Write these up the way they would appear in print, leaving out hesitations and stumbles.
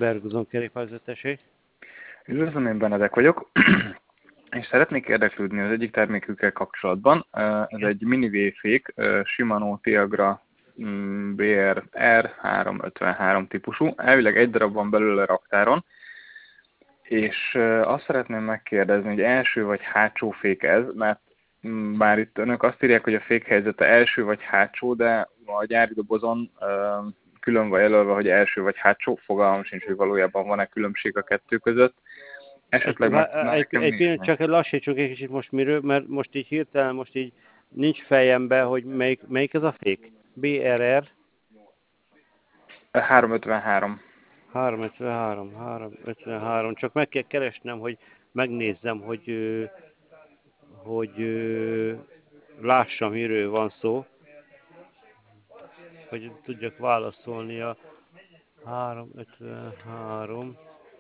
Berguzon kerékpárvezetésé. Üdvözlöm, én Benedek vagyok, és szeretnék érdeklődni az egyik termékükkel kapcsolatban. Ez egy mini V-fék, Shimano Tiagra BR-R 353 típusú. Elvileg egy darab van belőle raktáron, és azt szeretném megkérdezni, hogy első vagy hátsó fék ez, mert bár itt önök azt írják, hogy a fékhelyzete első vagy hátsó, de a gyári dobozon külön van jelölve, hogy első vagy hátsó, fogalmam sincs, hogy valójában van-e különbség a kettő között. Esetleg meg tudná nekem Egy pillanat, nézni. csak lassítsuk egy kicsit most miről, mert most így hirtelen, most így nincs fejembe, hogy melyik ez a fék? BRR 353. 353, csak meg kell keresnem, hogy megnézzem, hogy lássam, miről van szó, hogy tudjak válaszolni a 353.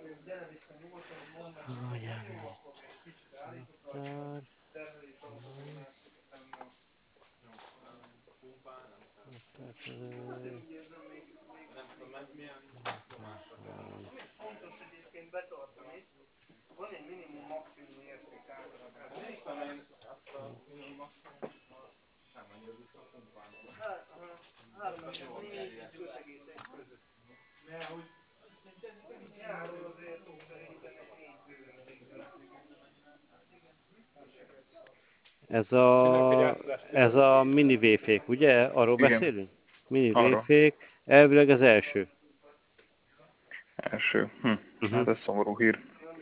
Ez a mini V-fék, ugye? Arról Igen, beszélünk? Mini arra. V-fék, elvileg az első. Első. Hát Uh-huh. ez szomorú hír.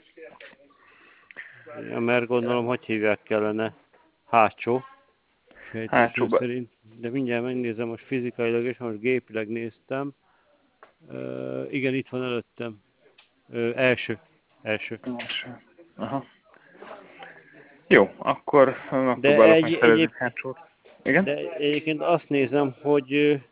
Ja, mert gondolom, hogy hívják kellene hátsó sejtésem Hátsóba. szerint. De mindjárt megnézem most fizikailag, és most gépileg néztem. Igen, itt van előttem. Első. Első. Aha. Jó, akkor De megpróbálok megszerezni hátsót. Igen? de egyébként azt nézem, hogy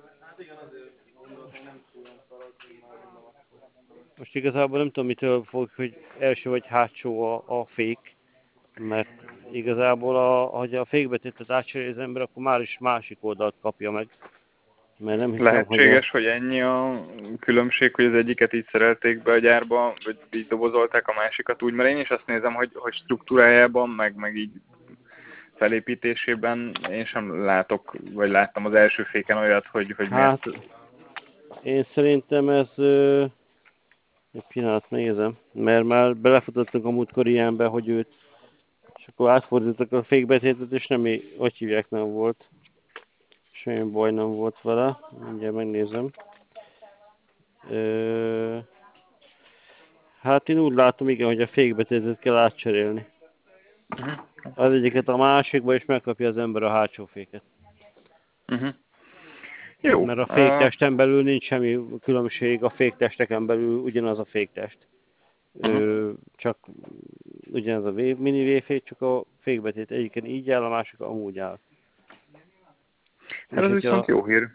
most igazából nem tudom, mitől fog, hogy első vagy hátsó a fék, mert igazából, ha a fékbetétet átcserélje az ember, akkor már is másik oldalt kapja meg. Mert nem hiszem, hogy Lehetséges, hogy ennyi a különbség, hogy az egyiket így szerelték be a gyárba, vagy így dobozolták, a másikat úgy, mert én is azt nézem, hogy struktúrájában, meg így felépítésében én sem látok, vagy láttam az első féken olyat, hogy miért. hát én szerintem ez egy pillanat nézem, mert már belefutottunk a múltkor ilyenbe, hogy őt, és akkor átfordítottak a fékbetétet, és nem, hogy hívják, nem volt. Semmi baj nem volt vele. Mindjárt megnézem. Hát én úgy látom, igen, hogy a fékbetétet kell átcserélni. Az egyiket a másikba, és megkapja az ember a hátsó féket. Jó. Mert a féktesten belül nincs semmi különbség, a féktesteken belül ugyanaz a féktest. Csak ugyanaz a mini V-fék, csak a fékbetét egyiken így áll, a másik amúgy áll. Hát ez viszont jó hír.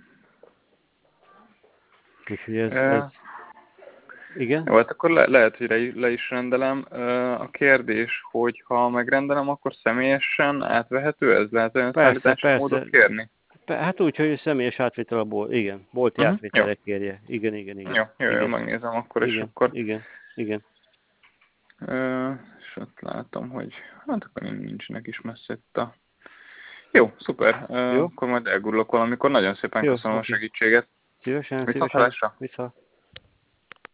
Úgyhogy ez... Igen? Jó, hát akkor lehet, hogy le is rendelem. A kérdés, hogy ha megrendelem, akkor személyesen átvehető ez? Lehet olyan szállítási módot kérni? Hát úgy, hogy személyes átvétel a bolt, igen. Bolti átvételre kérje. Igen. Jó, megnézem akkor, és akkor... Igen. És ott látom, hogy hát akkor nincsenek is messze itt a... Jó, szuper. Jó. Akkor majd elgurulok valamikor. Nagyon szépen köszönöm a segítséget. Szívesen. Viszontlátásra. Viszont.